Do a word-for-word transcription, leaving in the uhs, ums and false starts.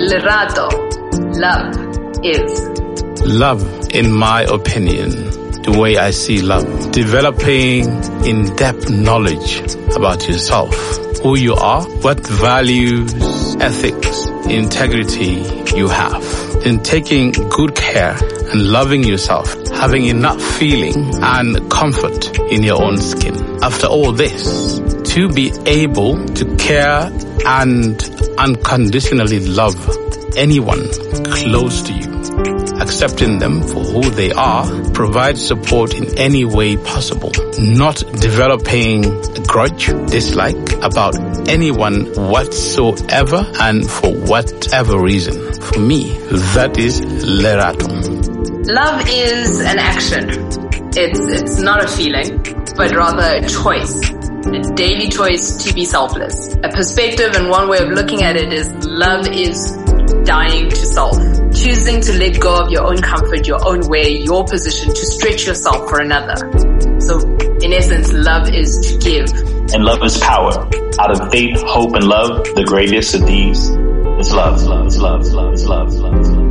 Lerato, love is. Love, in my opinion, the way I see love, developing in-depth knowledge about yourself, who you are, what values, ethics, integrity you have, in taking good care and loving yourself, having enough feeling and comfort in your own skin. After all this, to be able to care and unconditionally love anyone close to you, accepting them for who they are, provide support in any way possible, not developing a grudge, dislike about anyone whatsoever and for whatever reason. For me, that is Lerato. Love is an action. It's, it's not a feeling, but rather a choice. A daily choice to be selfless. A perspective and one way of looking at it is love is dying to self. Choosing to let go of your own comfort, your own way, your position, to stretch yourself for another. So, in essence, love is to give. And love is power. Out of faith, hope, and love, the greatest of these is love. Love, love, love, love, love, love.